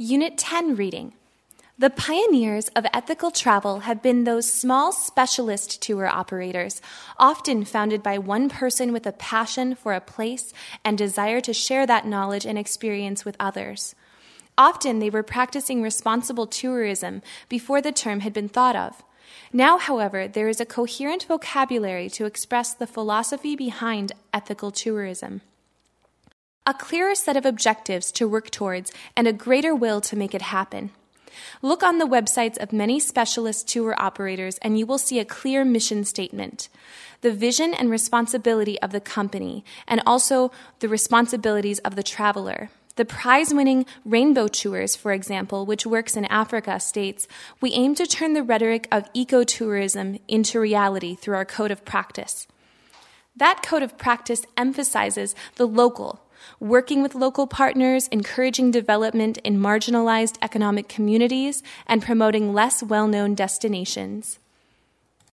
Unit 10 reading. The pioneers of ethical travel have been those small specialist tour operators, often founded by one person with a passion for a place and desire to share that knowledge and experience with others. Often they were practicing responsible tourism before the term had been thought of. Now, however, there is a coherent vocabulary to express the philosophy behind ethical tourism. A clearer set of objectives to work towards and a greater will to make it happen. Look on the websites of many specialist tour operators and you will see a clear mission statement, the vision and responsibility of the company, and also the responsibilities of the traveler. The prize-winning Rainbow Tours, for example, which works in Africa, states, "We aim to turn the rhetoric of ecotourism into reality through our code of practice." That code of practice emphasizes the local, working with local partners, encouraging development in marginalized economic communities, and promoting less well-known destinations.